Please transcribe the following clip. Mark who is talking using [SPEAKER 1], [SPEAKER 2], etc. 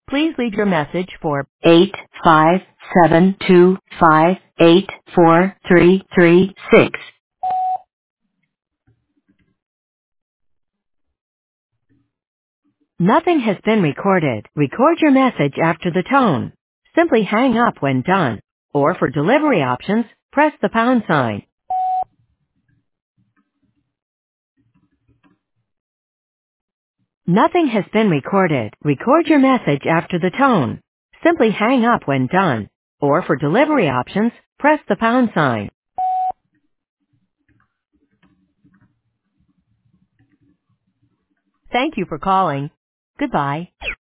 [SPEAKER 1] Please leave your message for 85725843336. Nothing has been recorded. Record your message after the tone. Simply hang up when done. Or for delivery options, press the pound sign. Nothing has been recorded. Record your message after the tone. Simply hang up when done. Or for delivery options, press the pound sign. Thank you for calling. Goodbye.